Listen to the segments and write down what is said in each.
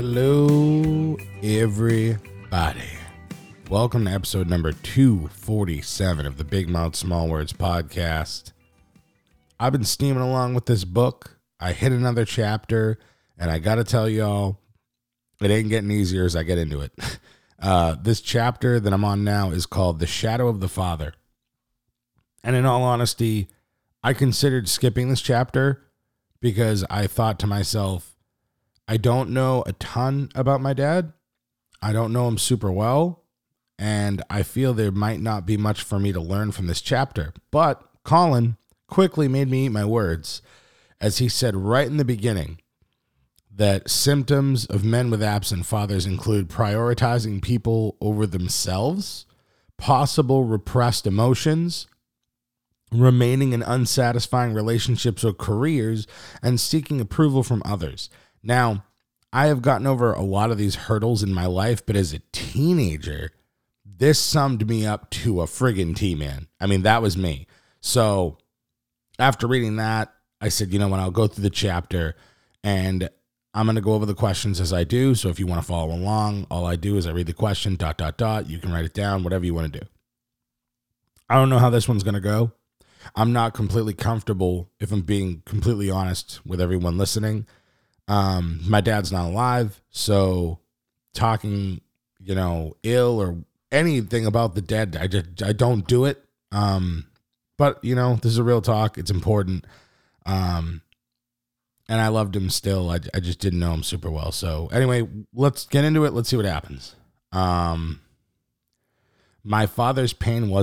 Hello, everybody. Welcome to episode number 247 of the Big Mouth Small Words podcast. I've been steaming along with this book. I hit another chapter, and I got to tell y'all, it ain't getting easier as I get into it. This chapter that I'm on now is called The Shadow of the Father. And in all honesty, I considered skipping this chapter because I thought to myself, I don't know a ton about my dad. I don't know him super well, and I feel there might not be much for me to learn from this chapter. But Colin quickly made me eat my words, as he said right in the beginning that symptoms of men with absent fathers include prioritizing people over themselves, possible repressed emotions, remaining in unsatisfying relationships or careers, and seeking approval from others. Now, I have gotten over a lot of these hurdles in my life, but as a teenager, this summed me up to a friggin' T, man. I mean, that was me. So after reading that, I said, you know what, I'll go through the chapter, and I'm going to go over the questions as I do. So if you want to follow along, all I do is I read the question, ... You can write it down, whatever you want to do. I don't know how this one's going to go. I'm not completely comfortable, if I'm being completely honest with everyone listening. My dad's not alive, so talking, ill or anything about the dead, I don't do it. But this is a real talk. It's important. And I loved him still. I just didn't know him super well. So anyway, let's get into it. Let's see what happens. My father's pain was ...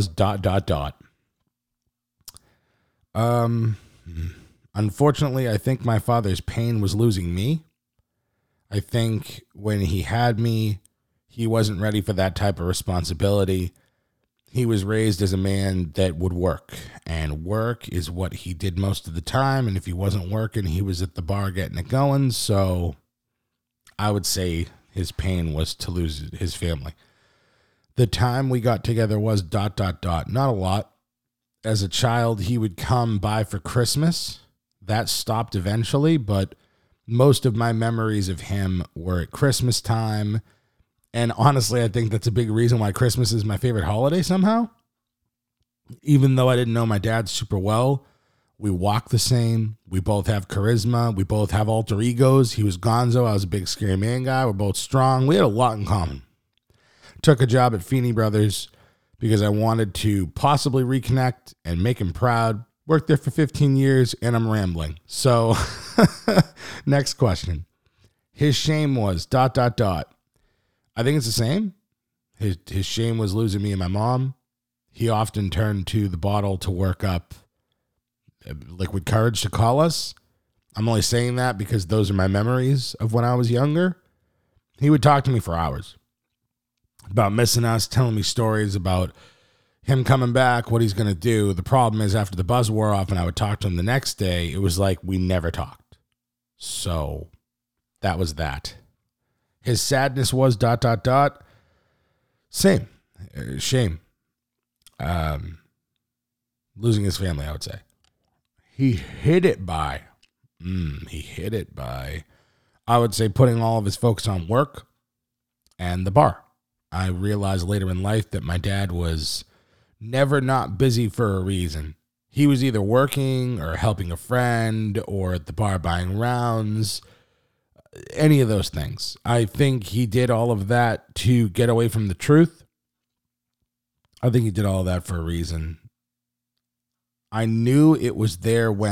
Unfortunately, I think my father's pain was losing me. I think when he had me, he wasn't ready for that type of responsibility. He was raised as a man that would work, and work is what he did most of the time. And if he wasn't working, he was at the bar getting it going. So I would say his pain was to lose his family. The time we got together was ... Not a lot. As a child, he would come by for Christmas. That stopped eventually, but most of my memories of him were at Christmas time. And honestly, I think that's a big reason why Christmas is my favorite holiday somehow. Even though I didn't know my dad super well, we walk the same. We both have charisma. We both have alter egos. He was Gonzo. I was a big scary man guy. We're both strong. We had a lot in common. Took a job at Feeney Brothers because I wanted to possibly reconnect and make him proud. Worked there for 15 years, and I'm rambling. So, next question. His shame was ... I think it's the same. His shame was losing me and my mom. He often turned to the bottle to work up liquid courage to call us. I'm only saying that because those are my memories of when I was younger. He would talk to me for hours about missing us, telling me stories about him coming back, what he's going to do. The problem is after the buzz wore off and I would talk to him the next day, it was like we never talked. So that was that. His sadness was ... Same. Shame. Losing his family, I would say. He hid it by, I would say, putting all of his focus on work and the bar. I realized later in life that my dad was never not busy for a reason. He was either working or helping a friend or at the bar buying rounds, any of those things. I think he did all of that to get away from the truth. I think he did all of that for a reason. I knew it was there when ...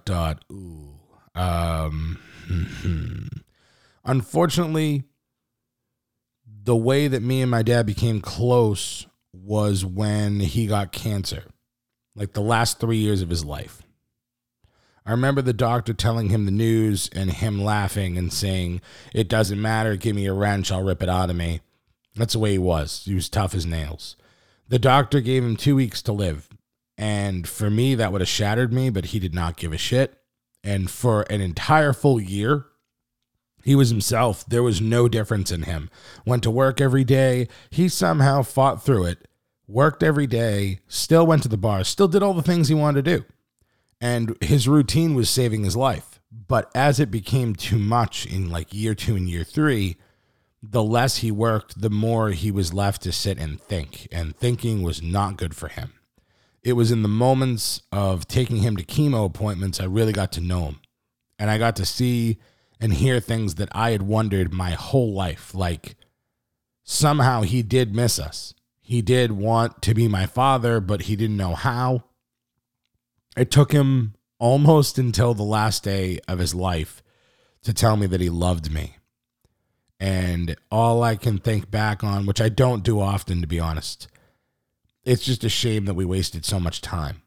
Unfortunately, the way that me and my dad became close was when he got cancer, like the last 3 years of his life. I remember the doctor telling him the news and him laughing and saying, "It doesn't matter, give me a wrench, I'll rip it out of me." That's the way he was. He was tough as nails. The doctor gave him 2 weeks to live. And for me, that would have shattered me, but he did not give a shit. And for an entire full year, he was himself. There was no difference in him. Went to work every day. He somehow fought through it, worked every day, still went to the bar, still did all the things he wanted to do. And his routine was saving his life. But as it became too much in like year 2 and year 3, the less he worked, the more he was left to sit and think. And thinking was not good for him. It was in the moments of taking him to chemo appointments I really got to know him. And I got to see and hear things that I had wondered my whole life. Like, somehow he did miss us. He did want to be my father, but he didn't know how. It took him almost until the last day of his life to tell me that he loved me. And all I can think back on, which I don't do often, to be honest, it's just a shame that we wasted so much time.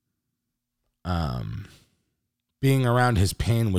Being around his pain was ...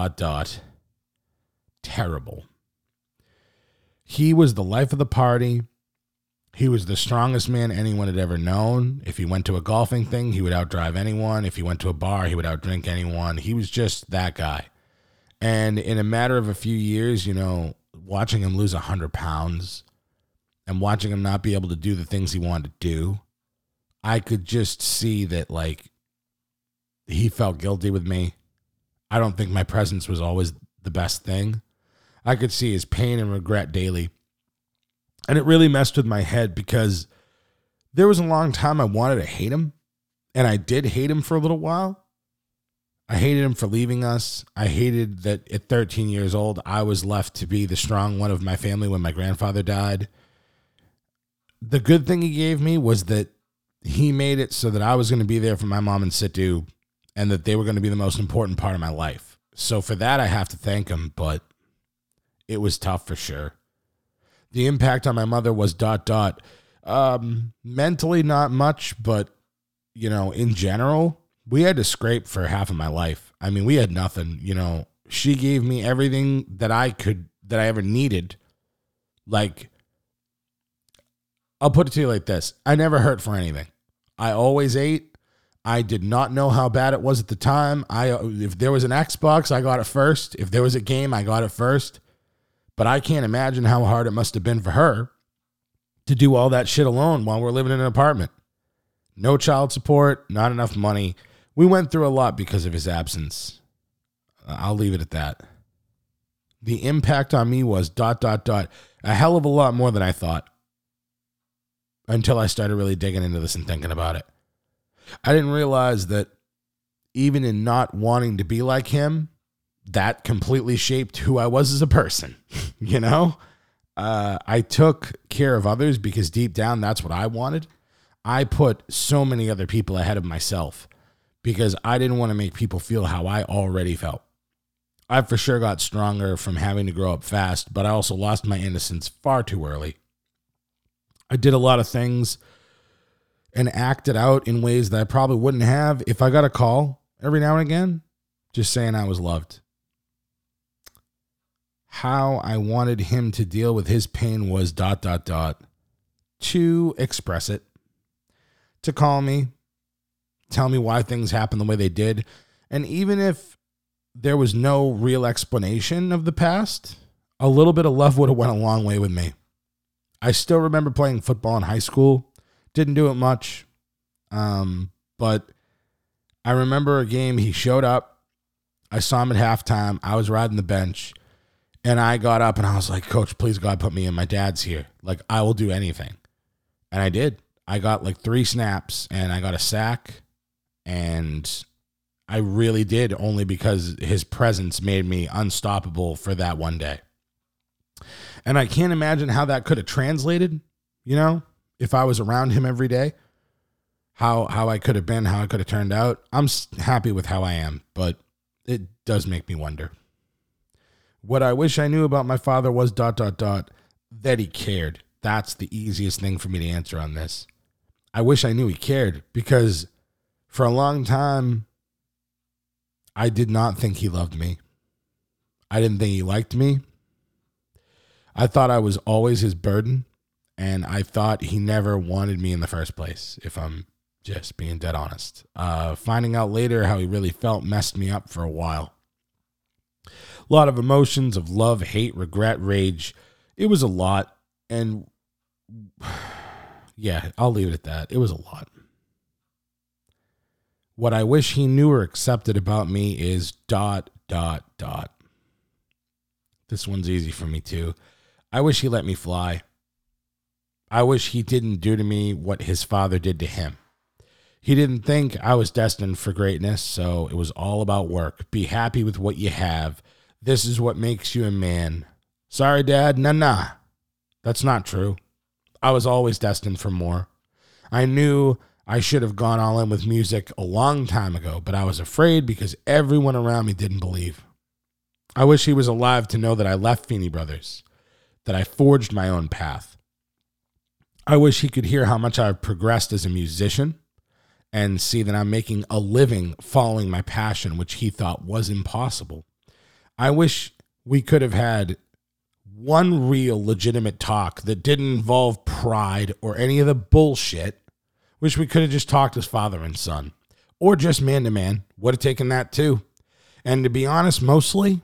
terrible. He was the life of the party. He was the strongest man anyone had ever known. If he went to a golfing thing, he would outdrive anyone. If he went to a bar, he would outdrink anyone. He was just that guy. And in a matter of a few years, watching him lose 100 pounds and watching him not be able to do the things he wanted to do, I could just see that, like, he felt guilty with me. I don't think my presence was always the best thing. I could see his pain and regret daily. And it really messed with my head because there was a long time I wanted to hate him. And I did hate him for a little while. I hated him for leaving us. I hated that at 13 years old, I was left to be the strong one of my family when my grandfather died. The good thing he gave me was that he made it so that I was going to be there for my mom and Situ, and that they were going to be the most important part of my life. So for that, I have to thank him, but it was tough for sure. The impact on my mother was ... mentally not much, but, in general, we had to scrape for half of my life. I mean, we had nothing, She gave me everything that I ever needed. Like, I'll put it to you like this. I never hurt for anything. I always ate. I did not know how bad it was at the time. If there was an Xbox, I got it first. If there was a game, I got it first. But I can't imagine how hard it must have been for her to do all that shit alone while we're living in an apartment. No child support, not enough money. We went through a lot because of his absence. I'll leave it at that. The impact on me was ... a hell of a lot more than I thought. Until I started really digging into this and thinking about it. I didn't realize that even in not wanting to be like him, that completely shaped who I was as a person. I took care of others because deep down, that's what I wanted. I put so many other people ahead of myself because I didn't want to make people feel how I already felt. I for sure got stronger from having to grow up fast, but I also lost my innocence far too early. I did a lot of things and acted out in ways that I probably wouldn't have if I got a call every now and again just saying I was loved. How I wanted him to deal with his pain was ... to express it, to call me, tell me why things happened the way they did. And even if there was no real explanation of the past, a little bit of love would have went a long way with me. I still remember playing football in high school. Didn't do it much. But I remember a game, he showed up. I saw him at halftime. I was riding the bench. And I got up and I was like, Coach, please God, put me in. My dad's here. Like, I will do anything. And I did. I got like 3 snaps and I got a sack. And I really did, only because his presence made me unstoppable for that one day. And I can't imagine how that could have translated, if I was around him every day, how I could have been, how I could have turned out. I'm happy with how I am, but it does make me wonder. What I wish I knew about my father was ... that he cared. That's the easiest thing for me to answer on this. I wish I knew he cared because for a long time, I did not think he loved me. I didn't think he liked me. I thought I was always his burden, and I thought he never wanted me in the first place, if I'm just being dead honest. Finding out later how he really felt messed me up for a while. A lot of emotions of love, hate, regret, rage. It was a lot, and yeah, I'll leave it at that. It was a lot. What I wish he knew or accepted about me is ... This one's easy for me too. I wish he let me fly. I wish he didn't do to me what his father did to him. He didn't think I was destined for greatness, so it was all about work. Be happy with what you have. This is what makes you a man. Sorry, Dad. Nah. That's not true. I was always destined for more. I knew I should have gone all in with music a long time ago, but I was afraid because everyone around me didn't believe. I wish he was alive to know that I left Feeney Brothers, that I forged my own path. I wish he could hear how much I've progressed as a musician and see that I'm making a living following my passion, which he thought was impossible. I wish we could have had one real legitimate talk that didn't involve pride or any of the bullshit. Wish we could have just talked as father and son, or just man to man. Would have taken that too. And to be honest, mostly,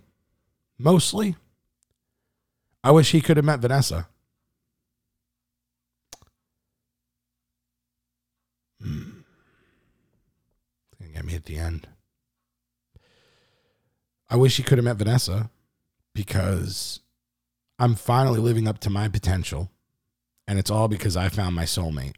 I wish he could have met Vanessa. Gonna get me at the end. I wish he could have met Vanessa because I'm finally living up to my potential, and it's all because I found my soulmate.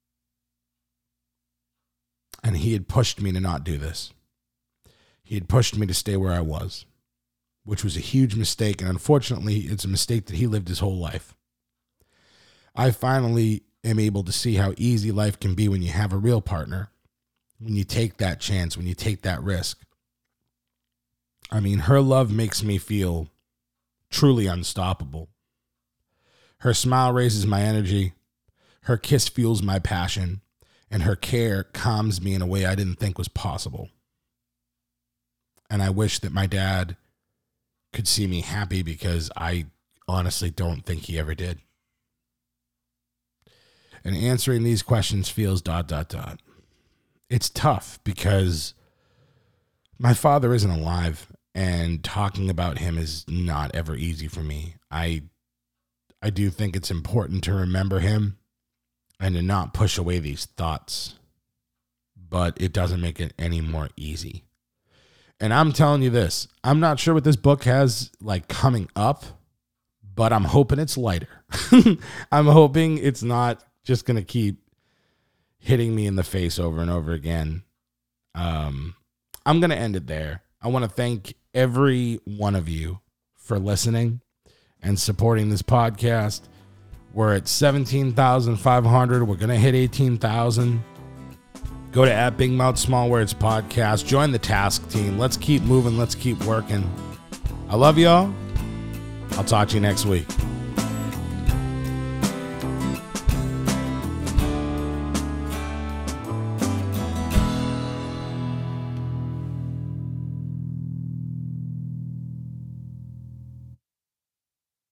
And he had pushed me to not do this. He had pushed me to stay where I was, which was a huge mistake, and unfortunately, it's a mistake that he lived his whole life. I finally am able to see how easy life can be when you have a real partner, when you take that chance, when you take that risk. I mean, her love makes me feel truly unstoppable. Her smile raises my energy. Her kiss fuels my passion. And her care calms me in a way I didn't think was possible. And I wish that my dad could see me happy because I honestly don't think he ever did. And answering these questions feels ... It's tough because my father isn't alive, and talking about him is not ever easy for me. I do think it's important to remember him and to not push away these thoughts, but it doesn't make it any more easy. And I'm telling you this, I'm not sure what this book has like coming up, but I'm hoping it's lighter. I'm hoping it's not just going to keep hitting me in the face over and over again. I'm going to end it there. I want to thank every one of you for listening and supporting this podcast. We're at 17,500. We're going to hit 18,000. Go to @BigMouthSmallWords Podcast. Join the task team. Let's keep moving. Let's keep working. I love y'all. I'll talk to you next week.